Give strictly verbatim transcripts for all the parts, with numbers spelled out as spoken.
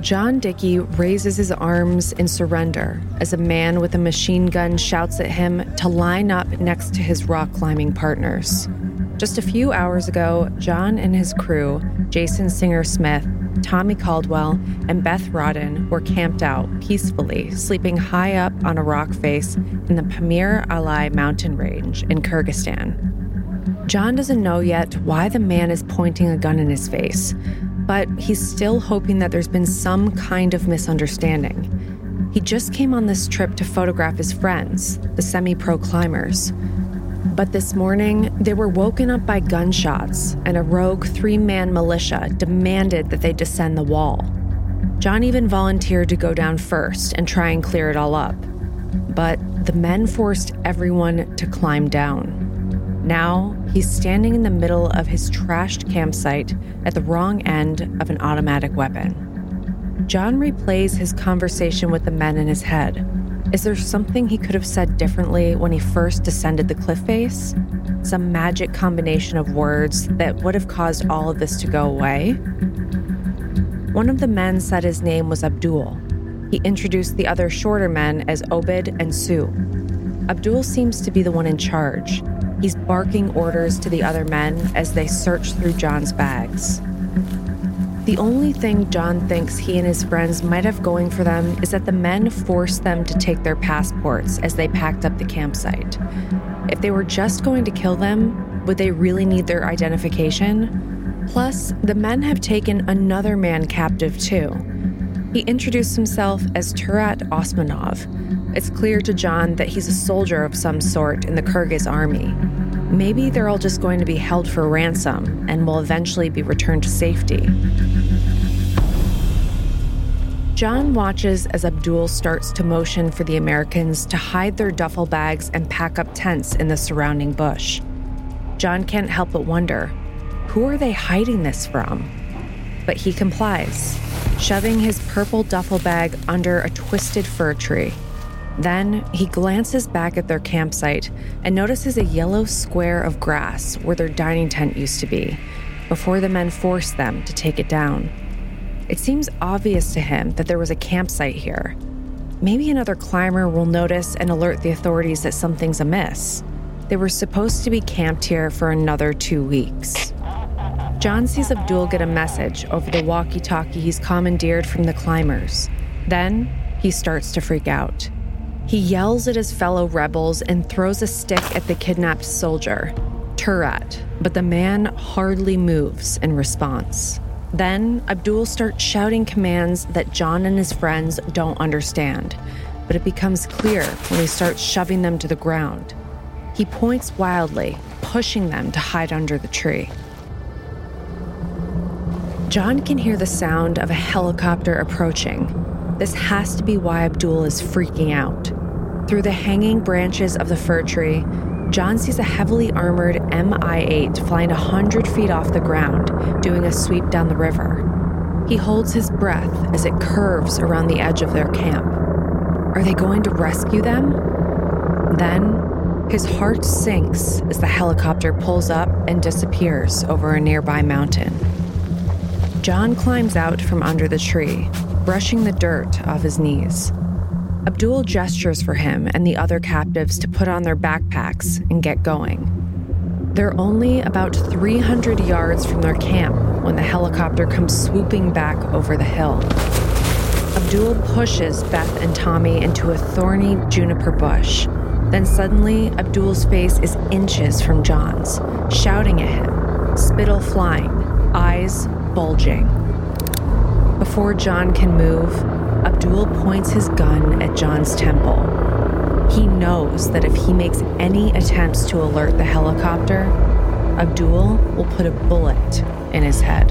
John Dickey raises his arms in surrender as a man with a machine gun shouts at him to line up next to his rock climbing partners. Just a few hours ago, John and his crew, Jason Singer-Smith, Tommy Caldwell, and Beth Rodden, were camped out peacefully, sleeping high up on a rock face in the Pamir Alai mountain range in Kyrgyzstan. John doesn't know yet why the man is pointing a gun in his face, but he's still hoping that there's been some kind of misunderstanding. He just came on this trip to photograph his friends, the semi-pro climbers. But this morning, they were woken up by gunshots, and a rogue three-man militia demanded that they descend the wall. John even volunteered to go down first and try and clear it all up. But the men forced everyone to climb down. Now, he's standing in the middle of his trashed campsite at the wrong end of an automatic weapon. John replays his conversation with the men in his head. Is there something he could have said differently when he first descended the cliff face? Some magic combination of words that would have caused all of this to go away? One of the men said his name was Abdul. He introduced the other shorter men as Obed and Sue. Abdul seems to be the one in charge. He's barking orders to the other men as they search through John's bags. The only thing John thinks he and his friends might have going for them is that the men forced them to take their passports as they packed up the campsite. If they were just going to kill them, would they really need their identification? Plus, the men have taken another man captive too. He introduced himself as Turat Osmanov. It's clear to John that he's a soldier of some sort in the Kyrgyz army. Maybe they're all just going to be held for ransom and will eventually be returned to safety. John watches as Abdul starts to motion for the Americans to hide their duffel bags and pack up tents in the surrounding bush. John can't help but wonder, who are they hiding this from? But he complies, shoving his purple duffel bag under a twisted fir tree. Then he glances back at their campsite and notices a yellow square of grass where their dining tent used to be, before the men forced them to take it down. It seems obvious to him that there was a campsite here. Maybe another climber will notice and alert the authorities that something's amiss. They were supposed to be camped here for another two weeks. John sees Abdul get a message over the walkie-talkie he's commandeered from the climbers. Then he starts to freak out. He yells at his fellow rebels and throws a stick at the kidnapped soldier, Turat, but the man hardly moves in response. Then Abdul starts shouting commands that John and his friends don't understand, but it becomes clear when he starts shoving them to the ground. He points wildly, pushing them to hide under the tree. John can hear the sound of a helicopter approaching. This has to be why Abdul is freaking out. Through the hanging branches of the fir tree, John sees a heavily armored M I eight flying one hundred feet off the ground, doing a sweep down the river. He holds his breath as it curves around the edge of their camp. Are they going to rescue them? Then, his heart sinks as the helicopter pulls up and disappears over a nearby mountain. John climbs out from under the tree, brushing the dirt off his knees. Abdul gestures for him and the other captives to put on their backpacks and get going. They're only about three hundred yards from their camp when the helicopter comes swooping back over the hill. Abdul pushes Beth and Tommy into a thorny juniper bush. Then suddenly, Abdul's face is inches from John's, shouting at him, spittle flying, eyes bulging. Before John can move, Abdul points his gun at John's temple. He knows that if he makes any attempts to alert the helicopter, Abdul will put a bullet in his head.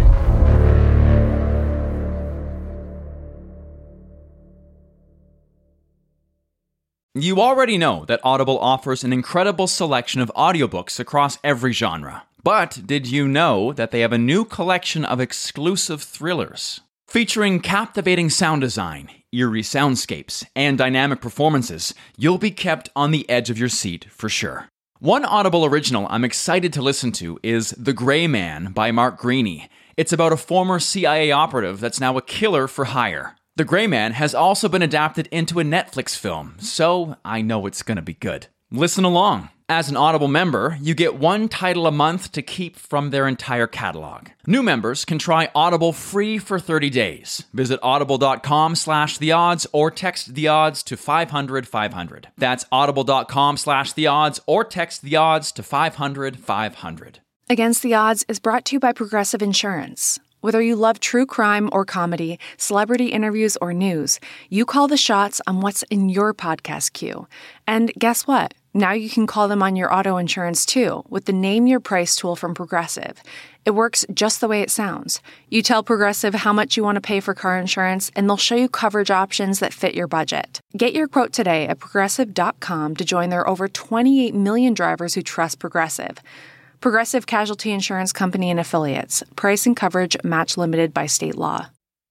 You already know that Audible offers an incredible selection of audiobooks across every genre. But did you know that they have a new collection of exclusive thrillers? Featuring captivating sound design, eerie soundscapes, and dynamic performances, you'll be kept on the edge of your seat for sure. One Audible original I'm excited to listen to is The Gray Man by Mark Greaney. It's about a former C I A operative that's now a killer for hire. The Gray Man has also been adapted into a Netflix film, so I know it's gonna be good. Listen along. As an Audible member, you get one title a month to keep from their entire catalog. New members can try Audible free for thirty days. Visit audible.com slash the odds or text the odds to five hundred five hundred. That's audible.com slash the odds or text the odds to five hundred five hundred. Against the Odds is brought to you by Progressive Insurance. Whether you love true crime or comedy, celebrity interviews or news, you call the shots on what's in your podcast queue. And guess what? Now you can call them on your auto insurance too with the Name Your Price tool from Progressive. It works just the way it sounds. You tell Progressive how much you want to pay for car insurance, and they'll show you coverage options that fit your budget. Get your quote today at progressive dot com to join their over twenty-eight million drivers who trust Progressive. Progressive Casualty Insurance Company and Affiliates. Price and coverage match limited by state law.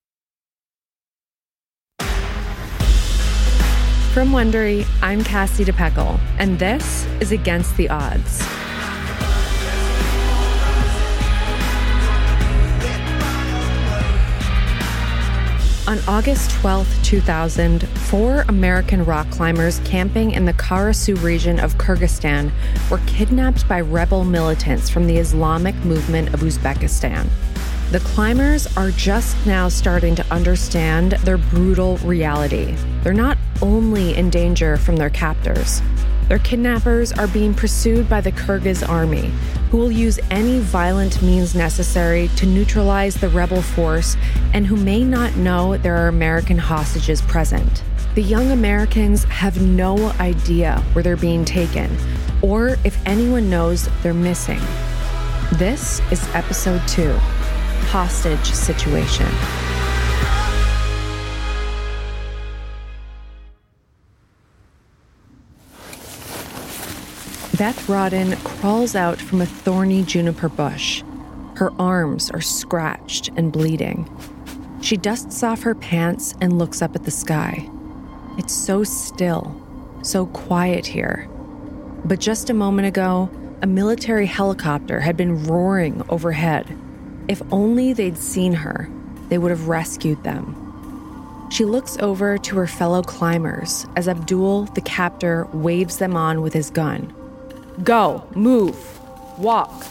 From Wondery, I'm Cassie DePeckle, and this is Against the Odds. On August twelfth, two thousand, four American rock climbers camping in the Karasu region of Kyrgyzstan were kidnapped by rebel militants from the Islamic movement of Uzbekistan. The climbers are just now starting to understand their brutal reality. They're not only in danger from their captors. Their kidnappers are being pursued by the Kyrgyz army, who will use any violent means necessary to neutralize the rebel force and who may not know there are American hostages present. The young Americans have no idea where they're being taken, or if anyone knows they're missing. This is episode two. Hostage situation. Beth Rodden crawls out from a thorny juniper bush. Her arms are scratched and bleeding. She dusts off her pants and looks up at the sky. It's so still, so quiet here. But just a moment ago, a military helicopter had been roaring overhead. If only they'd seen her, they would have rescued them. She looks over to her fellow climbers as Abdul, the captor, waves them on with his gun. Go, move, walk.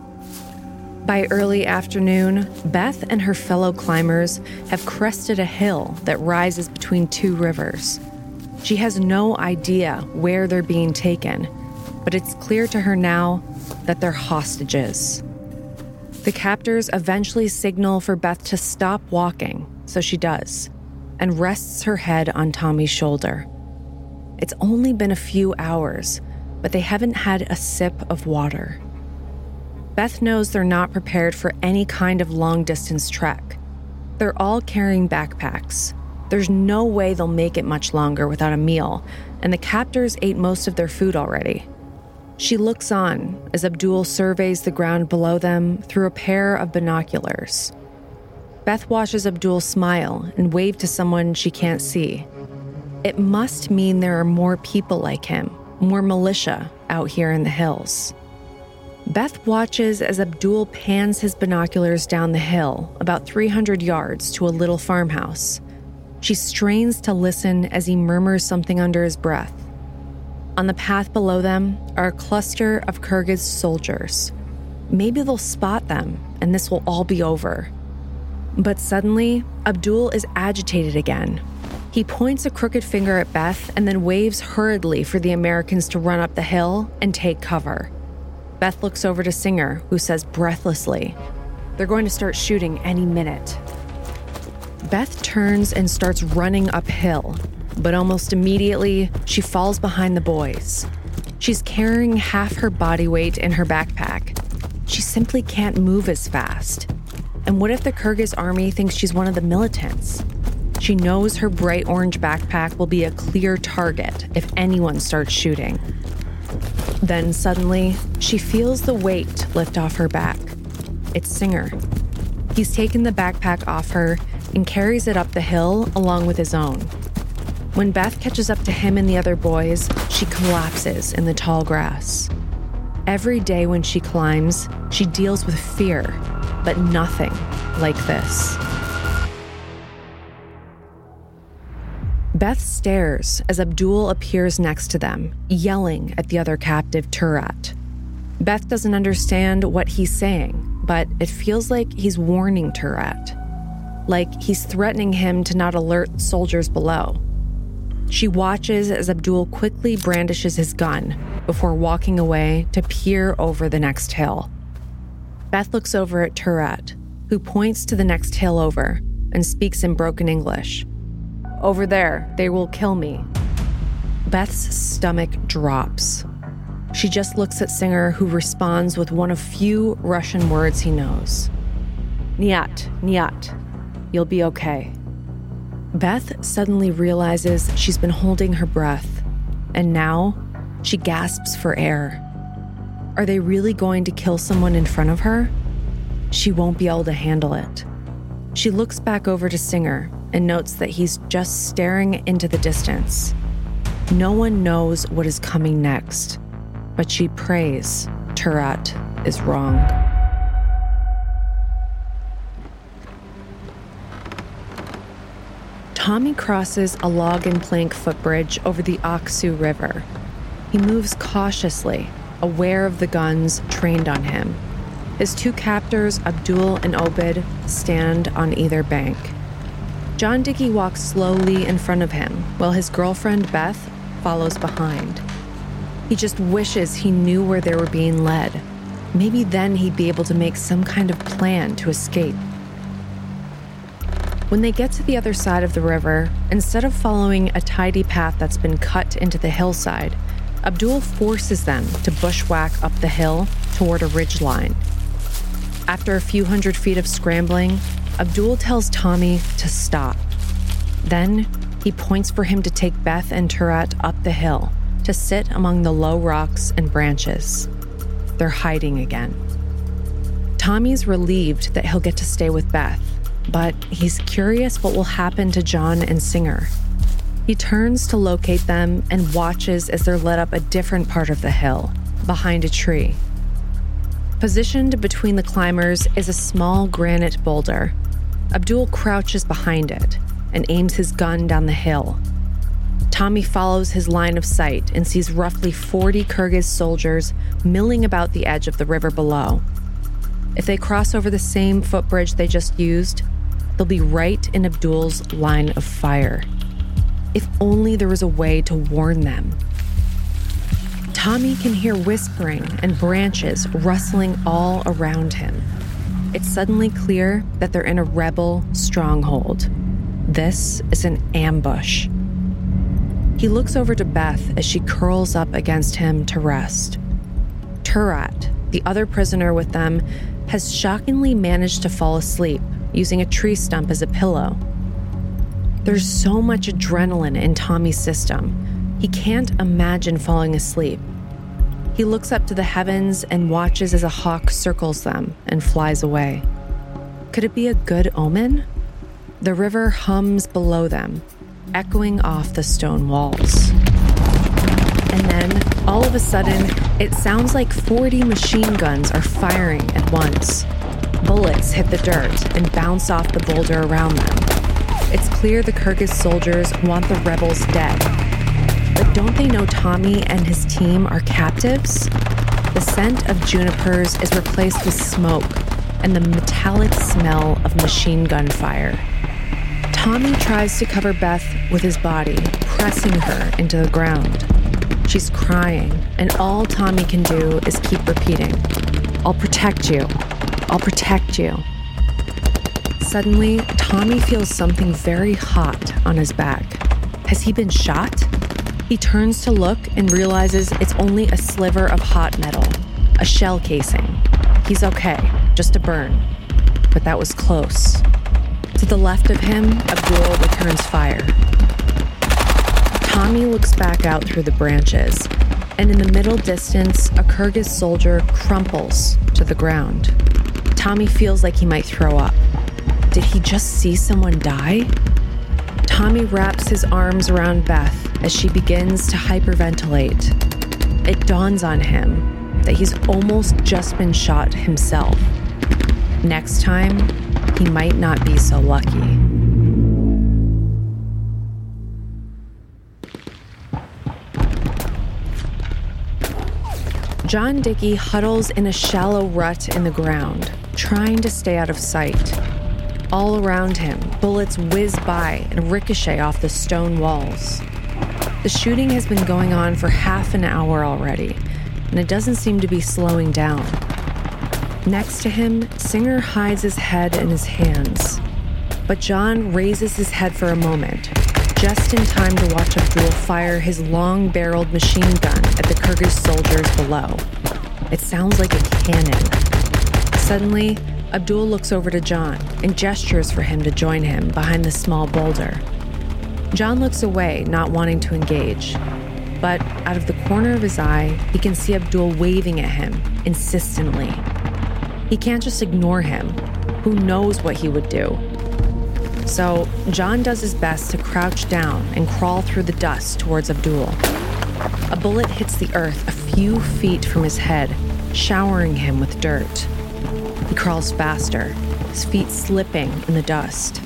By early afternoon, Beth and her fellow climbers have crested a hill that rises between two rivers. She has no idea where they're being taken, but it's clear to her now that they're hostages. The captors eventually signal for Beth to stop walking, so she does, and rests her head on Tommy's shoulder. It's only been a few hours, but they haven't had a sip of water. Beth knows they're not prepared for any kind of long-distance trek. They're all carrying backpacks. There's no way they'll make it much longer without a meal, and the captors ate most of their food already. She looks on as Abdul surveys the ground below them through a pair of binoculars. Beth watches Abdul smile and wave to someone she can't see. It must mean there are more people like him, more militia out here in the hills. Beth watches as Abdul pans his binoculars down the hill about three hundred yards to a little farmhouse. She strains to listen as he murmurs something under his breath. On the path below them are a cluster of Kyrgyz soldiers. Maybe they'll spot them, and this will all be over. But suddenly, Abdul is agitated again. He points a crooked finger at Beth and then waves hurriedly for the Americans to run up the hill and take cover. Beth looks over to Singer, who says breathlessly, "They're going to start shooting any minute." Beth turns and starts running uphill, but almost immediately, she falls behind the boys. She's carrying half her body weight in her backpack. She simply can't move as fast. And what if the Kyrgyz army thinks she's one of the militants? She knows her bright orange backpack will be a clear target if anyone starts shooting. Then suddenly, she feels the weight lift off her back. It's Singer. He's taken the backpack off her and carries it up the hill along with his own. When Beth catches up to him and the other boys, she collapses in the tall grass. Every day when she climbs, she deals with fear, but nothing like this. Beth stares as Abdul appears next to them, yelling at the other captive Turat. Beth doesn't understand what he's saying, but it feels like he's warning Turat, like he's threatening him to not alert soldiers below. She watches as Abdul quickly brandishes his gun before walking away to peer over the next hill. Beth looks over at Turat, who points to the next hill over and speaks in broken English. "Over there, they will kill me." Beth's stomach drops. She just looks at Singer, who responds with one of few Russian words he knows. "Nyat, nyat, you'll be okay." Beth suddenly realizes she's been holding her breath, and now she gasps for air. Are they really going to kill someone in front of her? She won't be able to handle it. She looks back over to Singer and notes that he's just staring into the distance. No one knows what is coming next, but she prays Turat is wrong. Tommy crosses a log and plank footbridge over the Aksu River. He moves cautiously, aware of the guns trained on him. His two captors, Abdul and Obed, stand on either bank. John Dickey walks slowly in front of him, while his girlfriend, Beth, follows behind. He just wishes he knew where they were being led. Maybe then he'd be able to make some kind of plan to escape. When they get to the other side of the river, instead of following a tidy path that's been cut into the hillside, Abdul forces them to bushwhack up the hill toward a ridgeline. After a few hundred feet of scrambling, Abdul tells Tommy to stop. Then he points for him to take Beth and Turat up the hill to sit among the low rocks and branches. They're hiding again. Tommy's relieved that he'll get to stay with Beth, but he's curious what will happen to John and Singer. He turns to locate them and watches as they're led up a different part of the hill, behind a tree. Positioned between the climbers is a small granite boulder. Abdul crouches behind it and aims his gun down the hill. Tommy follows his line of sight and sees roughly forty Kyrgyz soldiers milling about the edge of the river below. If they cross over the same footbridge they just used, they'll be right in Abdul's line of fire. If only there was a way to warn them. Tommy can hear whispering and branches rustling all around him. It's suddenly clear that they're in a rebel stronghold. This is an ambush. He looks over to Beth as she curls up against him to rest. Turat, the other prisoner with them, has shockingly managed to fall asleep, using a tree stump as a pillow. There's so much adrenaline in Tommy's system, he can't imagine falling asleep. He looks up to the heavens and watches as a hawk circles them and flies away. Could it be a good omen? The river hums below them, echoing off the stone walls. And then, all of a sudden, it sounds like forty machine guns are firing at once. Bullets hit the dirt and bounce off the boulder around them. It's clear the Kyrgyz soldiers want the rebels dead. But don't they know Tommy and his team are captives? The scent of junipers is replaced with smoke and the metallic smell of machine gun fire. Tommy tries to cover Beth with his body, pressing her into the ground. She's crying, and all Tommy can do is keep repeating, "I'll protect you. I'll protect you." Suddenly, Tommy feels something very hot on his back. Has he been shot? He turns to look and realizes it's only a sliver of hot metal, a shell casing. He's okay, just a burn. But that was close. To the left of him, Abdul returns fire. Tommy looks back out through the branches, and in the middle distance, a Kyrgyz soldier crumples to the ground. Tommy feels like he might throw up. Did he just see someone die? Tommy wraps his arms around Beth as she begins to hyperventilate. It dawns on him, that he's almost just been shot himself. Next time, he might not be so lucky. John Dickey huddles in a shallow rut in the ground, trying to stay out of sight. All around him, bullets whiz by and ricochet off the stone walls. The shooting has been going on for half an hour already, and it doesn't seem to be slowing down. Next to him, Singer hides his head in his hands. But John raises his head for a moment, just in time to watch Abdul fire his long-barreled machine gun at the Kyrgyz soldiers below. It sounds like a cannon. Suddenly, Abdul looks over to John and gestures for him to join him behind the small boulder. John looks away, not wanting to engage. But out of the corner of his eye, he can see Abdul waving at him insistently. He can't just ignore him. Who knows what he would do? So John does his best to crouch down and crawl through the dust towards Abdul. A bullet hits the earth a few feet from his head, showering him with dirt. He crawls faster, his feet slipping in the dust.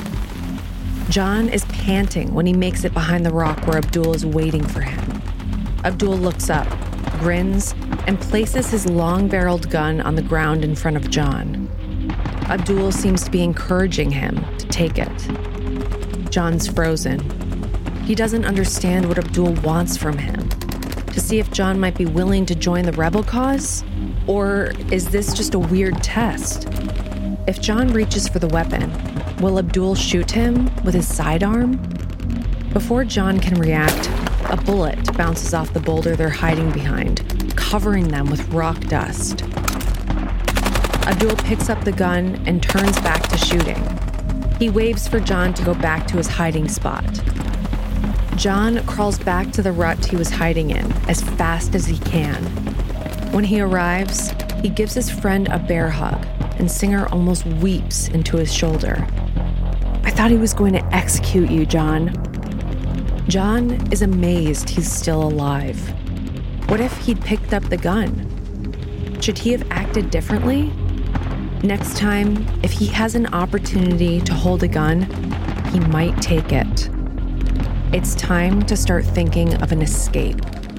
John is panting when he makes it behind the rock where Abdul is waiting for him. Abdul looks up, grins, and places his long-barreled gun on the ground in front of John. Abdul seems to be encouraging him to take it. John's frozen. He doesn't understand what Abdul wants from him. To see if John might be willing to join the rebel cause? Or is this just a weird test? If John reaches for the weapon, will Abdul shoot him with his sidearm? Before John can react, a bullet bounces off the boulder they're hiding behind, covering them with rock dust. Abdul picks up the gun and turns back to shooting. He waves for John to go back to his hiding spot. John crawls back to the rut he was hiding in as fast as he can. When he arrives, he gives his friend a bear hug, and Singer almost weeps into his shoulder. "I thought he was going to execute you, John." John is amazed he's still alive. What if he'd picked up the gun? Should he have acted differently? Next time, if he has an opportunity to hold a gun, he might take it. It's time to start thinking of an escape.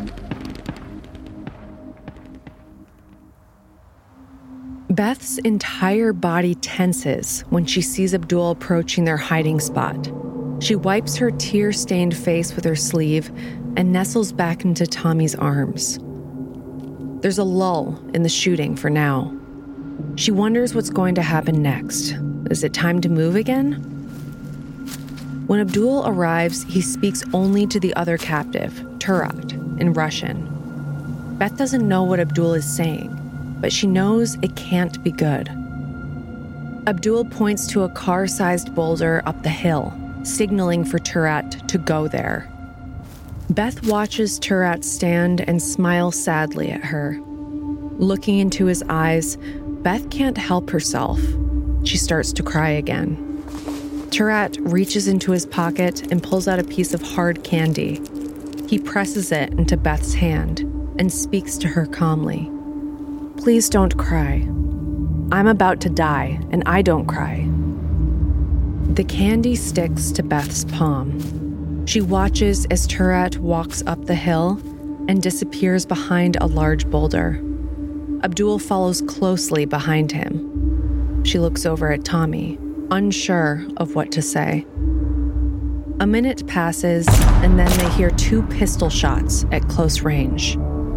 Beth's entire body tenses when she sees Abdul approaching their hiding spot. She wipes her tear-stained face with her sleeve and nestles back into Tommy's arms. There's a lull in the shooting for now. She wonders what's going to happen next. Is it time to move again? When Abdul arrives, he speaks only to the other captive, Turat, in Russian. Beth doesn't know what Abdul is saying, but she knows it can't be good. Abdul points to a car-sized boulder up the hill, signaling for Turat to go there. Beth watches Turat stand and smile sadly at her. Looking into his eyes, Beth can't help herself. She starts to cry again. Turat reaches into his pocket and pulls out a piece of hard candy. He presses it into Beth's hand and speaks to her calmly. "Please don't cry. I'm about to die, and I don't cry." The candy sticks to Beth's palm. She watches as Turat walks up the hill and disappears behind a large boulder. Abdul follows closely behind him. She looks over at Tommy, unsure of what to say. A minute passes, and then they hear two pistol shots at close range.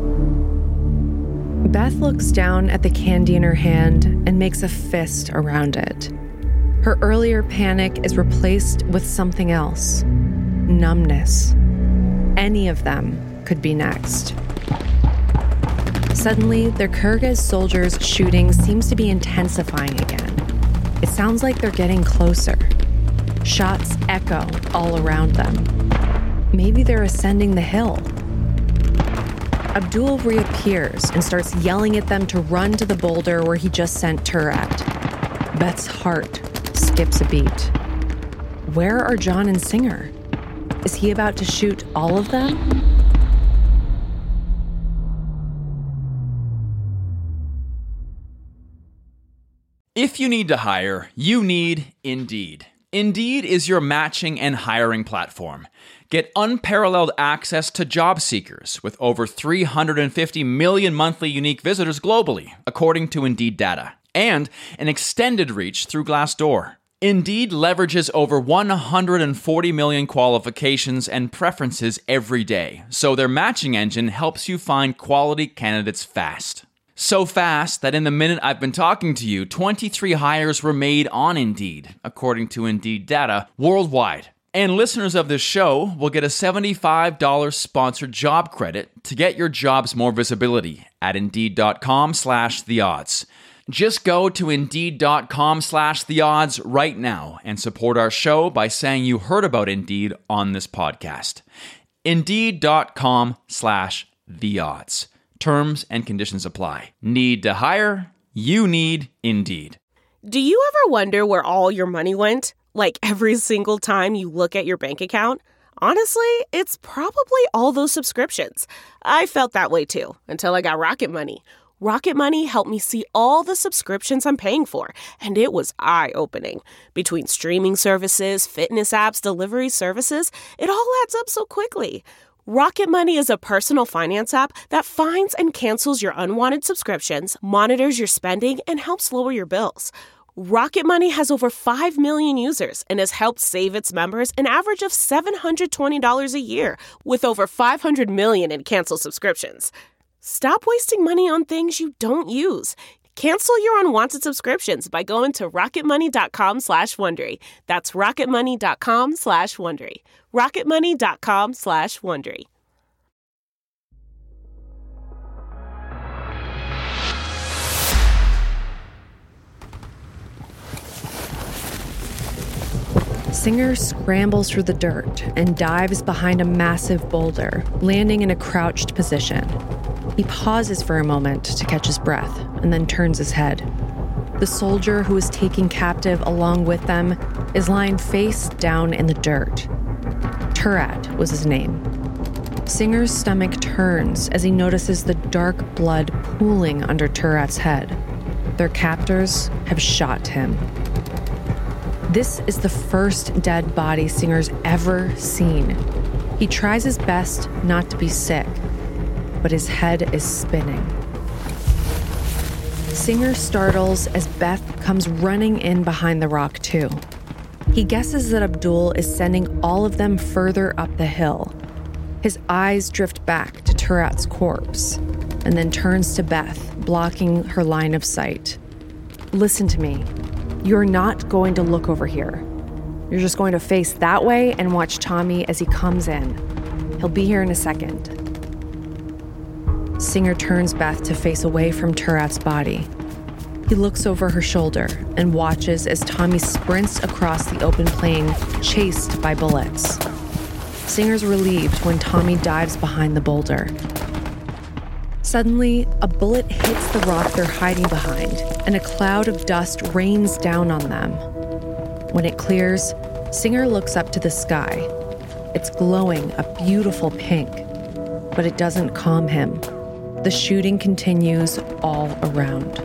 Beth looks down at the candy in her hand and makes a fist around it. Her earlier panic is replaced with something else. Numbness. Any of them could be next. Suddenly, their Kyrgyz soldiers' shooting seems to be intensifying again. It sounds like they're getting closer. Shots echo all around them. Maybe they're ascending the hill. Abdul reappears and starts yelling at them to run to the boulder where he just sent Turat. Beth's heart skips a beat. Where are John and Singer? Is he about to shoot all of them? If you need to hire, you need Indeed. Indeed is your matching and hiring platform. Get unparalleled access to job seekers with over three hundred fifty million monthly unique visitors globally, according to Indeed data, and an extended reach through Glassdoor. Indeed leverages over one hundred forty million qualifications and preferences every day, so their matching engine helps you find quality candidates fast. So fast that in the minute I've been talking to you, twenty-three hires were made on Indeed, according to Indeed data, worldwide. And listeners of this show will get a seventy-five dollars sponsored job credit to get your jobs more visibility at Indeed.com slash the odds. Just go to Indeed.com slash the odds right now and support our show by saying you heard about Indeed on this podcast. Indeed.com slash the odds. Terms and conditions apply. Need to hire? You need Indeed. Do you ever wonder where all your money went? Like every single time you look at your bank account? Honestly, it's probably all those subscriptions. I felt that way too, until I got Rocket Money. Rocket Money helped me see all the subscriptions I'm paying for, and it was eye-opening. Between streaming services, fitness apps, delivery services, it all adds up so quickly. Rocket Money is a personal finance app that finds and cancels your unwanted subscriptions, monitors your spending, and helps lower your bills. Rocket Money has over five million users and has helped save its members an average of seven hundred twenty dollars a year, with over five hundred million in canceled subscriptions. Stop wasting money on things you don't use. Cancel your unwanted subscriptions by going to rocketmoney.com slash Wondery. That's rocketmoney.com slash Wondery. rocketmoney.com slash Wondery. Singer scrambles through the dirt and dives behind a massive boulder, landing in a crouched position. He pauses for a moment to catch his breath and then turns his head. The soldier who is taken captive along with them is lying face down in the dirt. Turat was his name. Singer's stomach turns as he notices the dark blood pooling under Turat's head. Their captors have shot him. This is the first dead body Singer's ever seen. He tries his best not to be sick, but his head is spinning. Singer startles as Beth comes running in behind the rock too. He guesses that Abdul is sending all of them further up the hill. His eyes drift back to Turat's corpse and then turns to Beth, blocking her line of sight. Listen to me. You're not going to look over here. You're just going to face that way and watch Tommy as he comes in. He'll be here in a second. Singer turns Beth to face away from Turat's body. He looks over her shoulder and watches as Tommy sprints across the open plain, chased by bullets. Singer's relieved when Tommy dives behind the boulder. Suddenly, a bullet hits the rock they're hiding behind, and a cloud of dust rains down on them. When it clears, Singer looks up to the sky. It's glowing a beautiful pink, but it doesn't calm him. The shooting continues all around.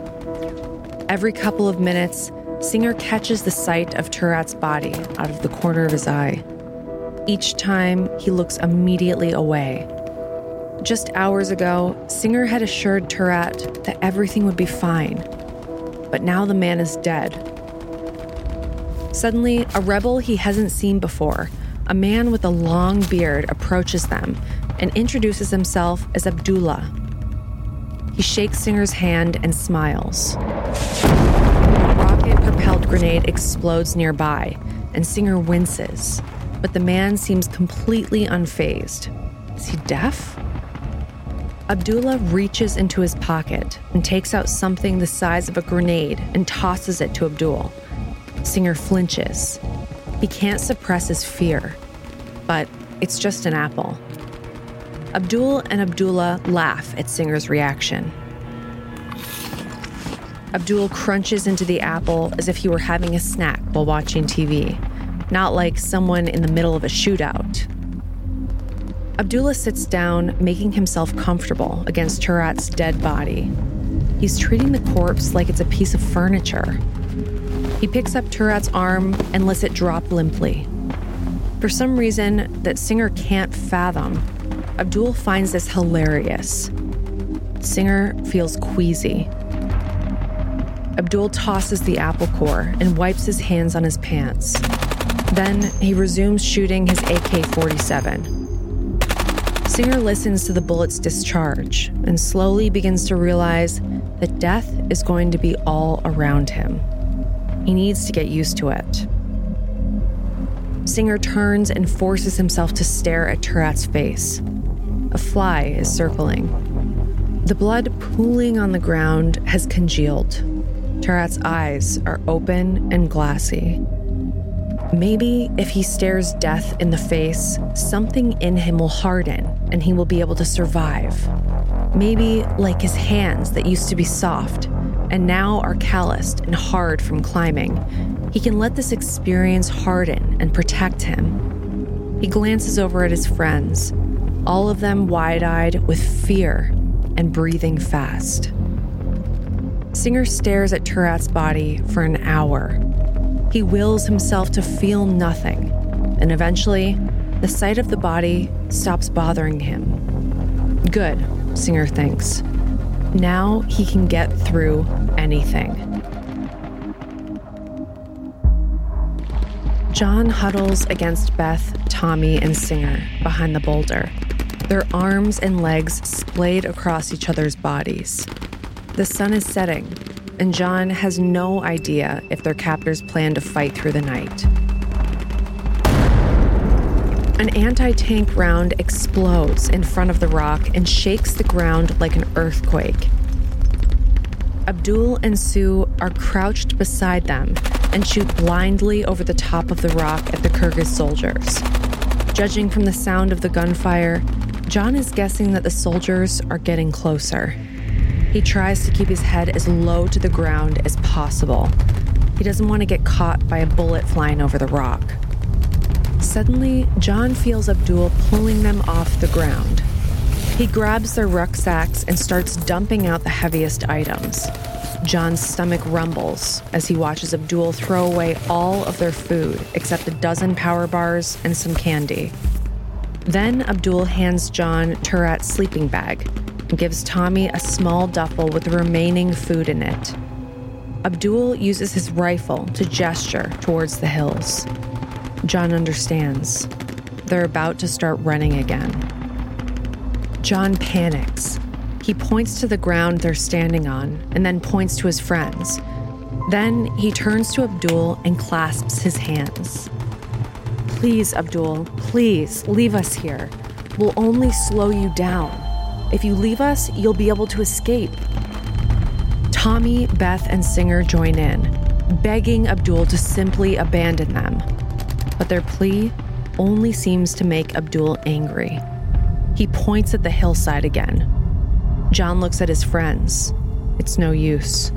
Every couple of minutes, Singer catches the sight of Turat's body out of the corner of his eye. Each time, he looks immediately away. Just hours ago, Singer had assured Turat that everything would be fine. But now the man is dead. Suddenly, a rebel he hasn't seen before, a man with a long beard, approaches them and introduces himself as Abdullah. He shakes Singer's hand and smiles. A rocket-propelled grenade explodes nearby, and Singer winces. But the man seems completely unfazed. Is he deaf? Abdullah reaches into his pocket and takes out something the size of a grenade and tosses it to Abdul. Singer flinches. He can't suppress his fear, but it's just an apple. Abdul and Abdullah laugh at Singer's reaction. Abdul crunches into the apple as if he were having a snack while watching T V, not like someone in the middle of a shootout. Abdullah sits down, making himself comfortable against Turat's dead body. he's treating the corpse like it's a piece of furniture. He picks up Turat's arm and lets it drop limply. For some reason that Singer can't fathom, Abdul finds this hilarious. Singer feels queasy. Abdul tosses the apple core and wipes his hands on his pants. Then he resumes shooting his A K forty-seven. Singer listens to the bullets discharge and slowly begins to realize that death is going to be all around him. He needs to get used to it. Singer turns and forces himself to stare at Turat's face. A fly is circling. The blood pooling on the ground has congealed. Turat's eyes are open and glassy. Maybe if he stares death in the face, something in him will harden and he will be able to survive. Maybe like his hands that used to be soft and now are calloused and hard from climbing, he can let this experience harden and protect him. He glances over at his friends, all of them wide-eyed with fear and breathing fast. Singer stares at Turat's body for an hour. He wills himself to feel nothing, and eventually, the sight of the body stops bothering him. Good, Singer thinks. Now he can get through anything. John huddles against Beth, Tommy, and Singer behind the boulder, their arms and legs splayed across each other's bodies. The sun is setting, and John has no idea if their captors plan to fight through the night. An anti-tank round explodes in front of the rock and shakes the ground like an earthquake. Abdul and Sue are crouched beside them and shoot blindly over the top of the rock at the Kyrgyz soldiers. Judging from the sound of the gunfire, John is guessing that the soldiers are getting closer. He tries to keep his head as low to the ground as possible. He doesn't want to get caught by a bullet flying over the rock. Suddenly, John feels Abdul pulling them off the ground. He grabs their rucksacks and starts dumping out the heaviest items. John's stomach rumbles as he watches Abdul throw away all of their food except a dozen power bars and some candy. Then Abdul hands John Turat's sleeping bag and gives Tommy a small duffel with the remaining food in it. Abdul uses his rifle to gesture towards the hills. John understands. They're about to start running again. John panics. He points to the ground they're standing on and then points to his friends. Then he turns to Abdul and clasps his hands. Please, Abdul, please leave us here. We'll only slow you down. If you leave us, you'll be able to escape. Tommy, Beth, and Singer join in, begging Abdul to simply abandon them. But their plea only seems to make Abdul angry. He points at the hillside again. John looks at his friends. It's no use.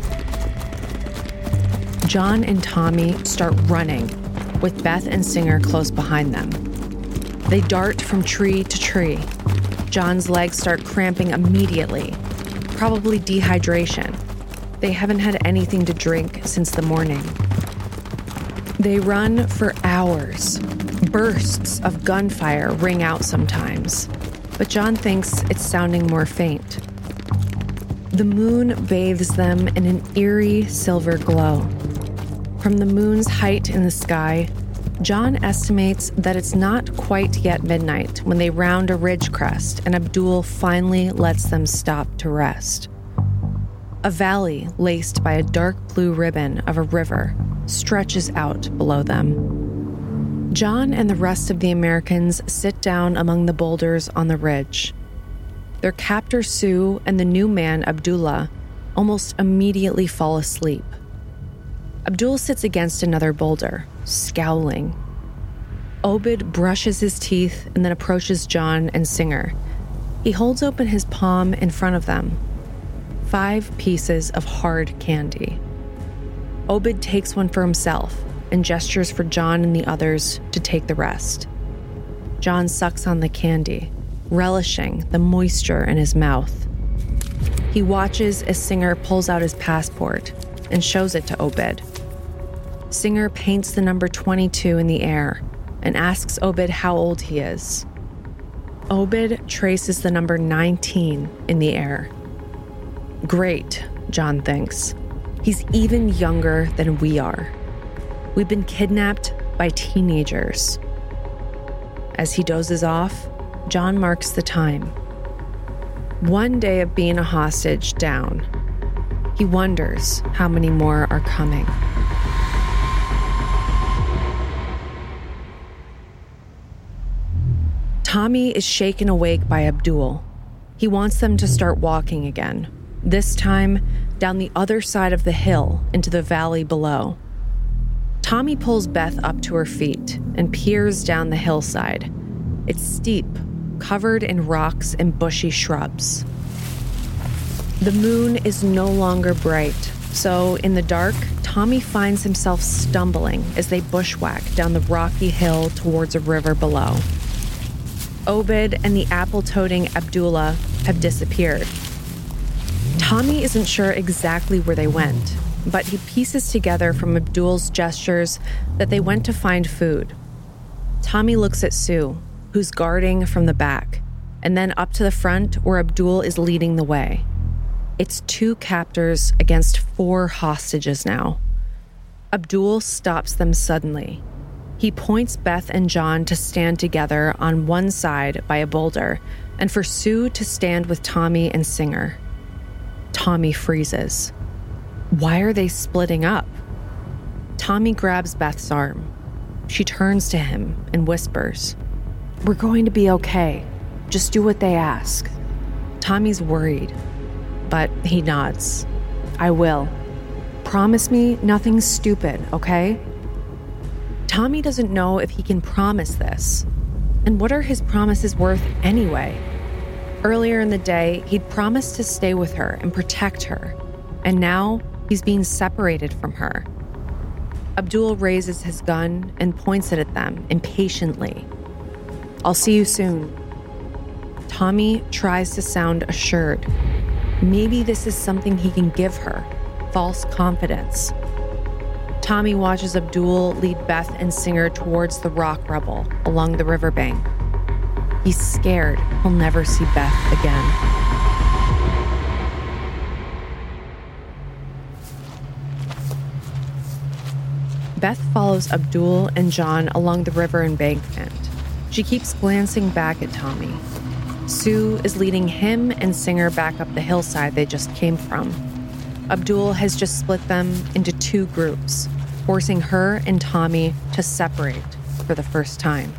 John and Tommy start running, with Beth and Singer close behind them. They dart from tree to tree. John's legs start cramping immediately, probably dehydration. They haven't had anything to drink since the morning. They run for hours. Bursts of gunfire ring out sometimes, but John thinks it's sounding more faint. The moon bathes them in an eerie silver glow. From the moon's height in the sky, John estimates that it's not quite yet midnight when they round a ridge crest and Abdul finally lets them stop to rest. A valley laced by a dark blue ribbon of a river stretches out below them. John and the rest of the Americans sit down among the boulders on the ridge. Their captor Sue and the new man Abdullah almost immediately fall asleep. Abdul sits against another boulder, scowling. Obed brushes his teeth and then approaches John and Singer. He holds open his palm in front of them. Five pieces of hard candy. Obed takes one for himself and gestures for John and the others to take the rest. John sucks on the candy, relishing the moisture in his mouth. He watches as Singer pulls out his passport and shows it to Obed. Singer paints the number twenty-two in the air and asks Obed how old he is. Obed traces the number nineteen in the air. Great, John thinks. He's even younger than we are. We've been kidnapped by teenagers. As he dozes off, John marks the time. One day of being a hostage down. He wonders how many more are coming. Tommy is shaken awake by Abdul. He wants them to start walking again, this time down the other side of the hill into the valley below. Tommy pulls Beth up to her feet and peers down the hillside. It's steep, covered in rocks and bushy shrubs. The moon is no longer bright, so in the dark, Tommy finds himself stumbling as they bushwhack down the rocky hill towards a river below. Obed and the apple-toting Abdullah have disappeared. Tommy isn't sure exactly where they went, but he pieces together from Abdul's gestures that they went to find food. Tommy looks at Sue, who's guarding from the back, and then up to the front where Abdul is leading the way. It's two captors against four hostages now. Abdul stops them suddenly. He points Beth and John to stand together on one side by a boulder, and for Sue to stand with Tommy and Singer. Tommy freezes. Why are they splitting up? Tommy grabs Beth's arm. She turns to him and whispers, "We're going to be okay. Just do what they ask." Tommy's worried, but he nods. "I will. Promise me nothing stupid, okay?" Tommy doesn't know if he can promise this. And what are his promises worth anyway? Earlier in the day, he'd promised to stay with her and protect her. And now he's being separated from her. Abdul raises his gun and points it at them impatiently. "I'll see you soon." Tommy tries to sound assured. Maybe this is something he can give her, false confidence. Tommy watches Abdul lead Beth and Singer towards the rock rubble along the riverbank. He's scared he'll never see Beth again. Beth follows Abdul and John along the river embankment. She keeps glancing back at Tommy. Sue is leading him and Singer back up the hillside they just came from. Abdul has just split them into two groups, forcing her and Tommy to separate for the first time.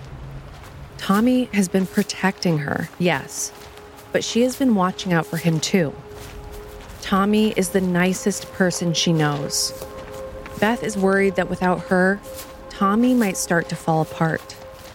Tommy has been protecting her, yes, but she has been watching out for him too. Tommy is the nicest person she knows. Beth is worried that without her, Tommy might start to fall apart.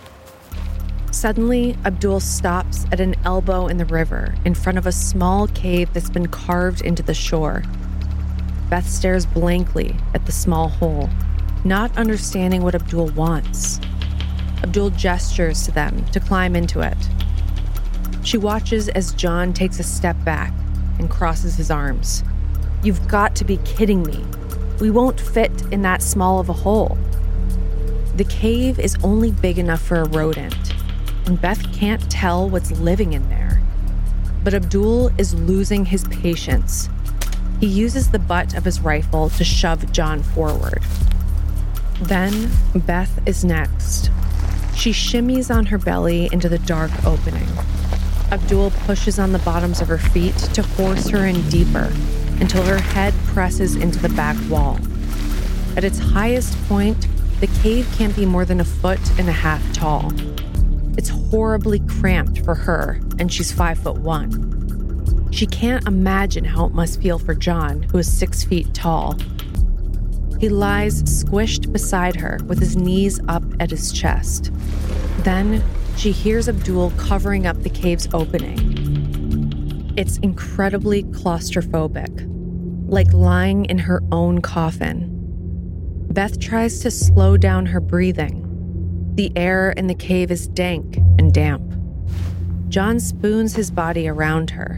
Suddenly, Abdul stops at an elbow in the river in front of a small cave that's been carved into the shore. Beth stares blankly at the small hole, not understanding what Abdul wants. Abdul gestures to them to climb into it. She watches as John takes a step back and crosses his arms. "You've got to be kidding me. We won't fit in that small of a hole." The cave is only big enough for a rodent, and Beth can't tell what's living in there. But Abdul is losing his patience. He uses the butt of his rifle to shove John forward. Then Beth is next. She shimmies on her belly into the dark opening. Abdul pushes on the bottoms of her feet to force her in deeper until her head presses into the back wall. At its highest point, the cave can't be more than a foot and a half tall. It's horribly cramped for her, and she's five foot one. She can't imagine how it must feel for John, who is six feet tall. He lies squished beside her with his knees up at his chest. Then she hears Abdul covering up the cave's opening. It's incredibly claustrophobic, like lying in her own coffin. Beth tries to slow down her breathing. The air in the cave is dank and damp. John spoons his body around her,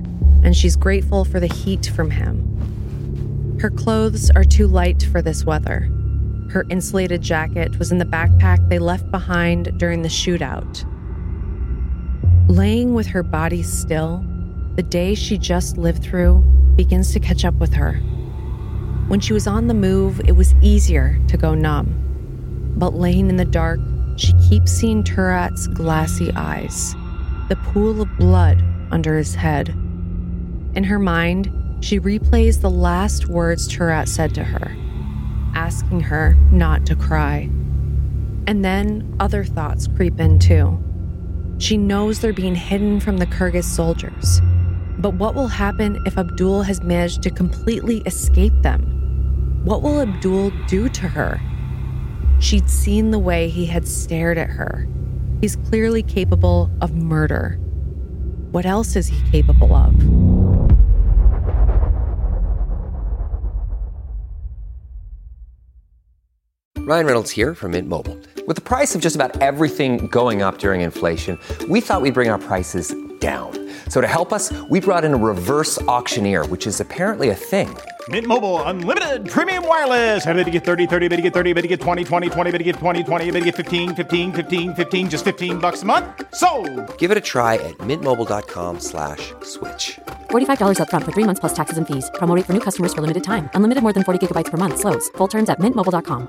and she's grateful for the heat from him. Her clothes are too light for this weather. Her insulated jacket was in the backpack they left behind during the shootout. Laying with her body still, the day she just lived through begins to catch up with her. When she was on the move, it was easier to go numb. But laying in the dark, she keeps seeing Turat's glassy eyes, the pool of blood under his head. In her mind, she replays the last words Turat said to her, asking her not to cry. And then other thoughts creep in too. She knows they're being hidden from the Kyrgyz soldiers. But what will happen if Abdul has managed to completely escape them? What will Abdul do to her? She'd seen the way he had stared at her. He's clearly capable of murder. What else is he capable of? Ryan Reynolds here from Mint Mobile. With the price of just about everything going up during inflation, we thought we'd bring our prices down. So to help us, we brought in a reverse auctioneer, which is apparently a thing. Mint Mobile Unlimited Premium Wireless. How to get thirty, thirty, how to get thirty, how to get twenty, twenty, twenty, how to get twenty, twenty, how to get fifteen, fifteen, fifteen, fifteen, just fifteen bucks a month? Sold! Give it a try at mintmobile.com slash switch. forty-five dollars up front for three months plus taxes and fees. Promo rate for new customers for limited time. Unlimited more than forty gigabytes per month. Slows full terms at mint mobile dot com.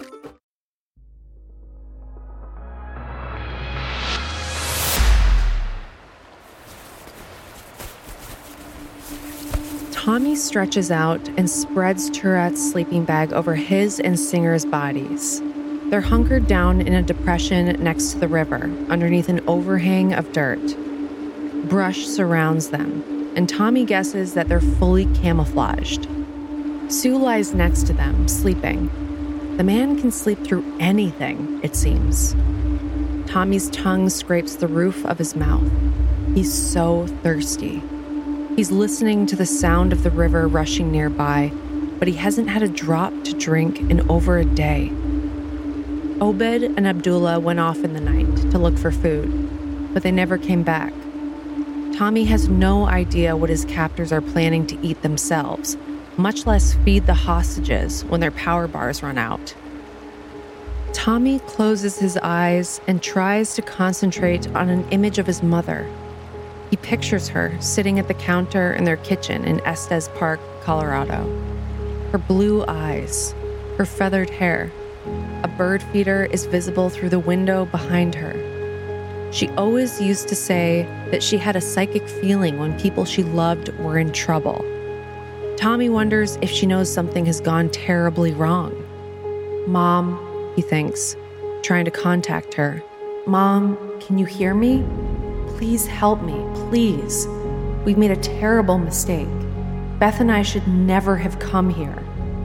Tommy stretches out and spreads Turat's sleeping bag over his and Singer's bodies. They're hunkered down in a depression next to the river, underneath an overhang of dirt. Brush surrounds them, and Tommy guesses that they're fully camouflaged. Sue lies next to them, sleeping. The man can sleep through anything, it seems. Tommy's tongue scrapes the roof of his mouth. He's so thirsty. He's listening to the sound of the river rushing nearby, but he hasn't had a drop to drink in over a day. Obed and Abdullah went off in the night to look for food, but they never came back. Tommy has no idea what his captors are planning to eat themselves, much less feed the hostages when their power bars run out. Tommy closes his eyes and tries to concentrate on an image of his mother. He pictures her sitting at the counter in their kitchen in Estes Park, Colorado. Her blue eyes, her feathered hair. A bird feeder is visible through the window behind her. She always used to say that she had a psychic feeling when people she loved were in trouble. Tommy wonders if she knows something has gone terribly wrong. Mom, he thinks, trying to contact her. Mom, can you hear me? Please help me, please. We've made a terrible mistake. Beth and I should never have come here.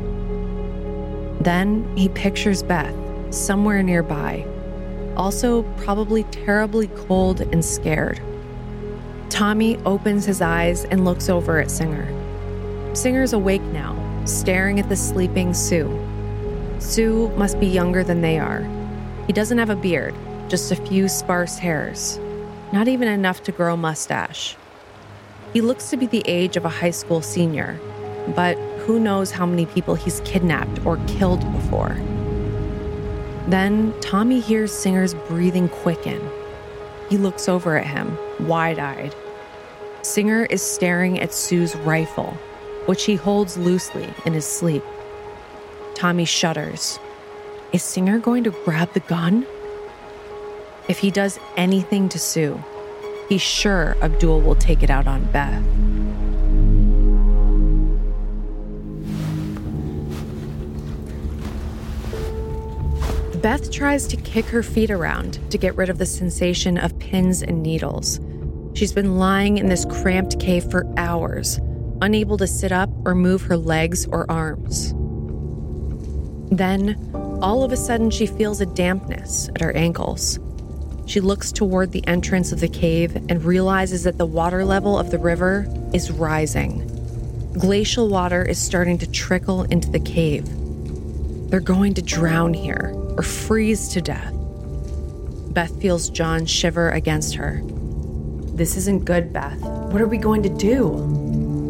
Then he pictures Beth, somewhere nearby, also probably terribly cold and scared. Tommy opens his eyes and looks over at Singer. Singer's awake now, staring at the sleeping Sue. Sue must be younger than they are. He doesn't have a beard, just a few sparse hairs. Not even enough to grow a mustache. He looks to be the age of a high school senior, but who knows how many people he's kidnapped or killed before. Then Tommy hears Singer's breathing quicken. He looks over at him, wide-eyed. Singer is staring at Sue's rifle, which he holds loosely in his sleep. Tommy shudders. Is Singer going to grab the gun? If he does anything to Sue, he's sure Abdul will take it out on Beth. Beth tries to kick her feet around to get rid of the sensation of pins and needles. She's been lying in this cramped cave for hours, unable to sit up or move her legs or arms. Then, all of a sudden, she feels a dampness at her ankles. She looks toward the entrance of the cave and realizes that the water level of the river is rising. Glacial water is starting to trickle into the cave. They're going to drown here or freeze to death. Beth feels John shiver against her. This isn't good, Beth. What are we going to do?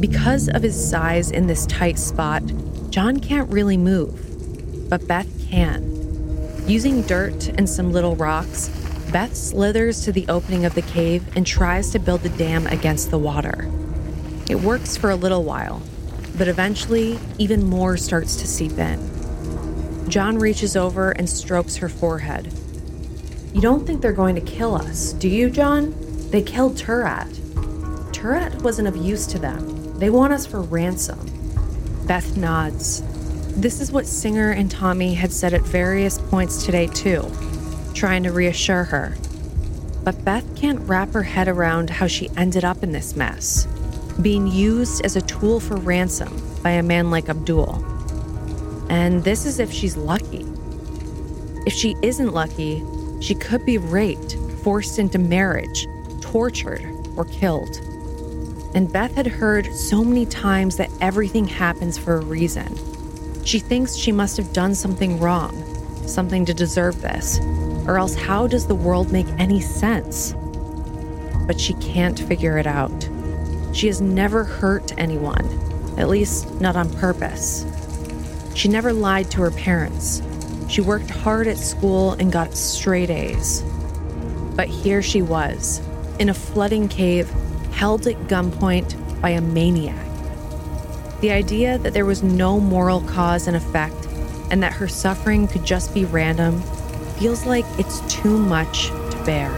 Because of his size in this tight spot, John can't really move, but Beth can. Using dirt and some little rocks, Beth slithers to the opening of the cave and tries to build the dam against the water. It works for a little while, but eventually, even more starts to seep in. John reaches over and strokes her forehead. "You don't think they're going to kill us, do you, John? They killed Turat. Turat wasn't of use to them. They want us for ransom." Beth nods. This is what Singer and Tommy had said at various points today, too, trying to reassure her. But Beth can't wrap her head around how she ended up in this mess, being used as a tool for ransom by a man like Abdul. And this is if she's lucky. If she isn't lucky, she could be raped, forced into marriage, tortured, or killed. And Beth had heard so many times that everything happens for a reason. She thinks she must have done something wrong, something to deserve this, or else how does the world make any sense? But she can't figure it out. She has never hurt anyone, at least not on purpose. She never lied to her parents. She worked hard at school and got straight A's. But here she was, in a flooding cave, held at gunpoint by a maniac. The idea that there was no moral cause and effect, and that her suffering could just be random, feels like it's too much to bear.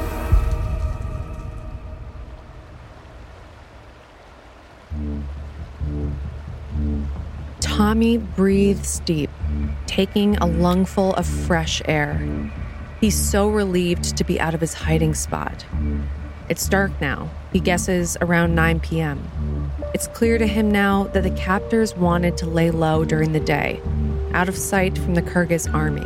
Tommy breathes deep, taking a lungful of fresh air. He's so relieved to be out of his hiding spot. It's dark now. He guesses around nine p.m. It's clear to him now that the captors wanted to lay low during the day, out of sight from the Kyrgyz army.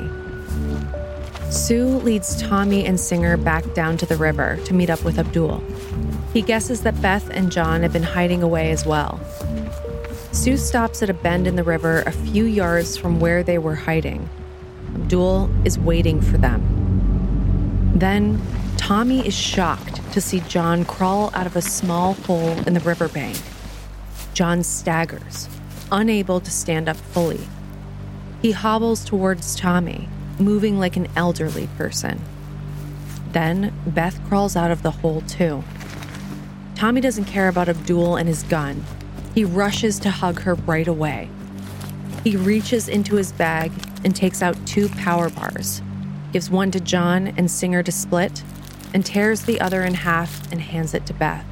Sue leads Tommy and Singer back down to the river to meet up with Abdul. He guesses that Beth and John have been hiding away as well. Sue stops at a bend in the river a few yards from where they were hiding. Abdul is waiting for them. Then, Tommy is shocked to see John crawl out of a small hole in the riverbank. John staggers, unable to stand up fully. He hobbles towards Tommy, moving like an elderly person. Then, Beth crawls out of the hole too. Tommy doesn't care about Abdul and his gun. He rushes to hug her right away. He reaches into his bag and takes out two power bars, gives one to John and Singer to split, and tears the other in half and hands it to Beth.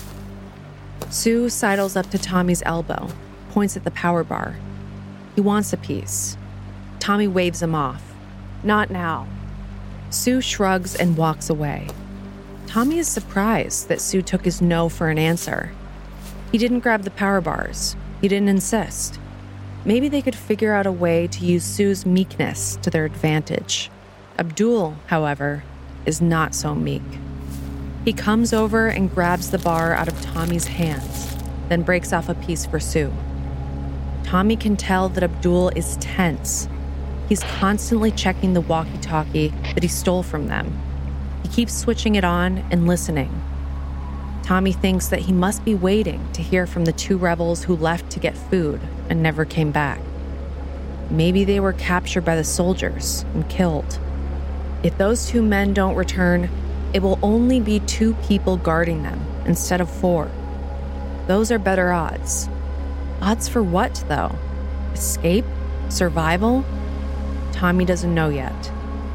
Sue sidles up to Tommy's elbow, points at the power bar. He wants a piece. Tommy waves him off. Not now. Sue shrugs and walks away. Tommy is surprised that Sue took his no for an answer. He didn't grab the power bars. He didn't insist. Maybe they could figure out a way to use Sue's meekness to their advantage. Abdul, however, is not so meek. He comes over and grabs the bar out of Tommy's hands, then breaks off a piece for Sue. Tommy can tell that Abdul is tense. He's constantly checking the walkie-talkie that he stole from them. He keeps switching it on and listening. Tommy thinks that he must be waiting to hear from the two rebels who left to get food and never came back. Maybe they were captured by the soldiers and killed. If those two men don't return, it will only be two people guarding them instead of four. Those are better odds. Odds for what, though? Escape? Survival? Tommy doesn't know yet.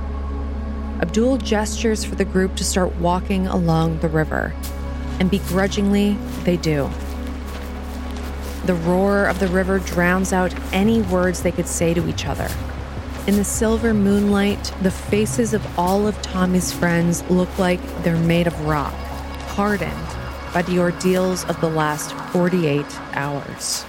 Abdul gestures for the group to start walking along the river, and begrudgingly, they do. The roar of the river drowns out any words they could say to each other. In the silver moonlight, the faces of all of Tommy's friends look like they're made of rock, hardened by the ordeals of the last forty-eight hours.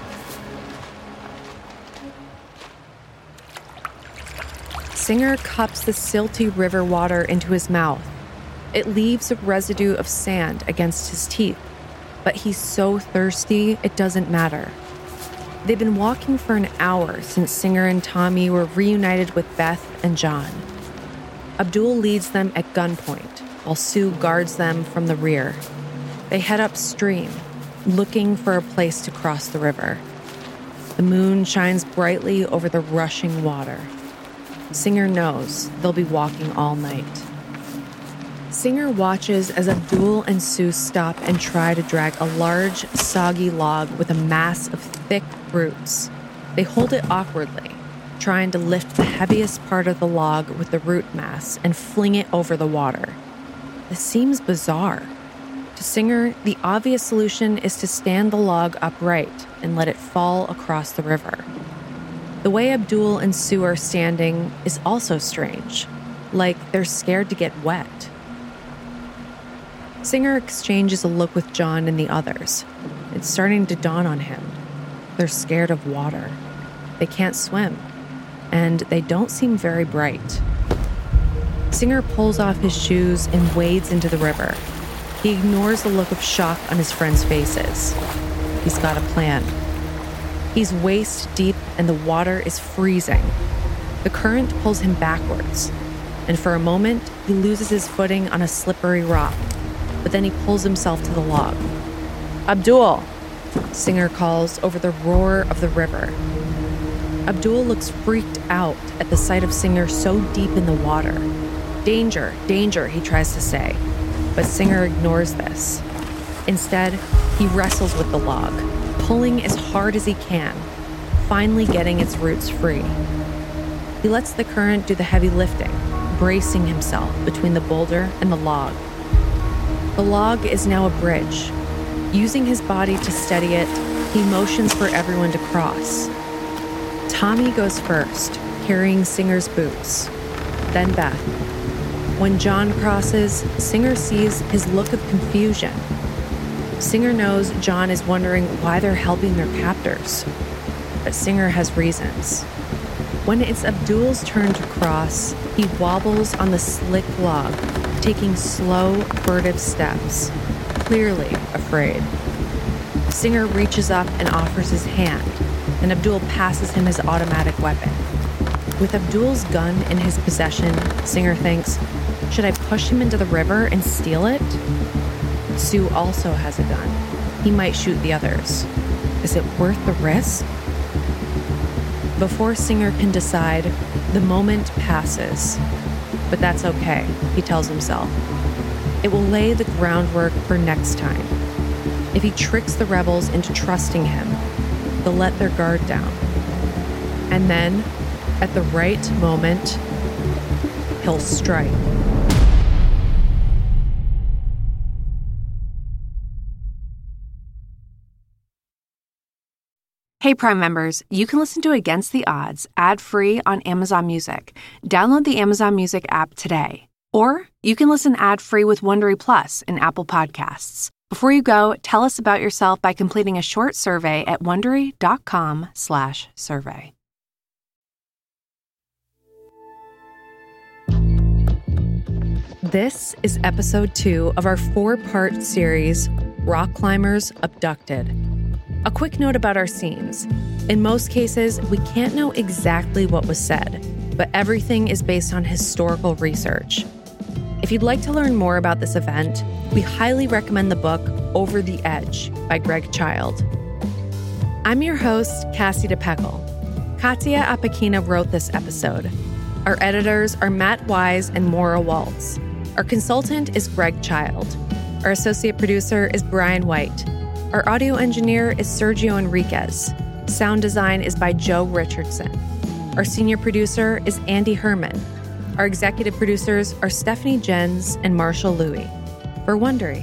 Singer cups the silty river water into his mouth. It leaves a residue of sand against his teeth, but he's so thirsty it doesn't matter. They've been walking for an hour since Singer and Tommy were reunited with Beth and John. Abdul leads them at gunpoint, while Sue guards them from the rear. They head upstream, looking for a place to cross the river. The moon shines brightly over the rushing water. Singer knows they'll be walking all night. Singer watches as Abdul and Sue stop and try to drag a large, soggy log with a mass of thick roots. They hold it awkwardly, trying to lift the heaviest part of the log with the root mass and fling it over the water. This seems bizarre. To Singer, the obvious solution is to stand the log upright and let it fall across the river. The way Abdul and Sue are standing is also strange, like they're scared to get wet. Singer exchanges a look with John and the others. It's starting to dawn on him. They're scared of water. They can't swim, and they don't seem very bright. Singer pulls off his shoes and wades into the river. He ignores the look of shock on his friends' faces. He's got a plan. He's waist deep and the water is freezing. The current pulls him backwards, and for a moment, he loses his footing on a slippery rock, but then he pulls himself to the log. "Abdul!" Singer calls over the roar of the river. Abdul looks freaked out at the sight of Singer so deep in the water. "Danger, danger," he tries to say, but Singer ignores this. Instead, he wrestles with the log, pulling as hard as he can, finally getting its roots free. He lets the current do the heavy lifting, bracing himself between the boulder and the log. The log is now a bridge. Using his body to steady it, he motions for everyone to cross. Tommy goes first, carrying Singer's boots, then Beth. When John crosses, Singer sees his look of confusion. Singer knows John is wondering why they're helping their captors, but Singer has reasons. When it's Abdul's turn to cross, he wobbles on the slick log, taking slow, furtive steps, clearly afraid. Singer reaches up and offers his hand, and Abdul passes him his automatic weapon. With Abdul's gun in his possession, Singer thinks, should I push him into the river and steal it? Sue also has a gun. He might shoot the others. Is it worth the risk? Before Singer can decide, the moment passes. But that's okay, he tells himself. It will lay the groundwork for next time. If he tricks the rebels into trusting him, they'll let their guard down. And then, at the right moment, he'll strike. Hey, Prime members, you can listen to Against the Odds ad-free on Amazon Music. Download the Amazon Music app today. Or you can listen ad-free with Wondery Plus in Apple Podcasts. Before you go, tell us about yourself by completing a short survey at Wondery.com slash survey. This is episode two of our four-part series, Rock Climbers Abducted. A quick note about our scenes. In most cases, we can't know exactly what was said, but everything is based on historical research. If you'd like to learn more about this event, we highly recommend the book Over the Edge by Greg Child. I'm your host, Cassie DePeckle. Katya Apakina wrote this episode. Our editors are Matt Wise and Maura Waltz. Our consultant is Greg Child. Our associate producer is Brian White. Our audio engineer is Sergio Enriquez. Sound design is by Joe Richardson. Our senior producer is Andy Herman. Our executive producers are Stephanie Jens and Marshall Louie. For Wondery.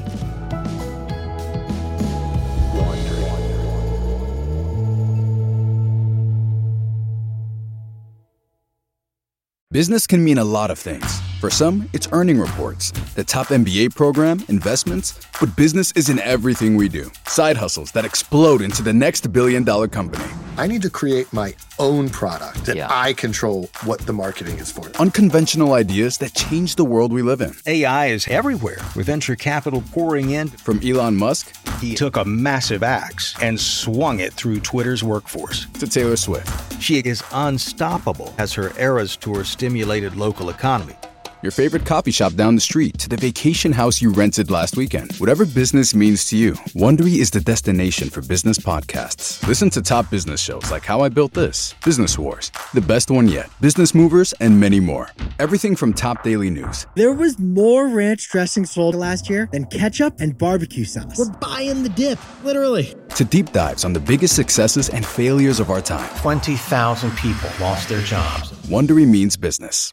Business can mean a lot of things. For some, it's earning reports, the top M B A program, investments, but business isn't everything we do. Side hustles that explode into the next billion-dollar company. I need to create my own product that yeah. I control what the marketing is for. Unconventional ideas that change the world we live in. A I is everywhere, with venture capital pouring in. From Elon Musk, he took a massive axe and swung it through Twitter's workforce. To Taylor Swift. She is unstoppable as her Eras Tour stimulated local economy. your favorite coffee shop down the street, to the vacation house you rented last weekend. Whatever business means to you, Wondery is the destination for business podcasts. Listen to top business shows like How I Built This, Business Wars, The Best One Yet, Business Movers, and many more. Everything from top daily news. There was more ranch dressing sold last year than ketchup and barbecue sauce. We're buying the dip, literally. To deep dives on the biggest successes and failures of our time. twenty thousand people lost their jobs. Wondery means business.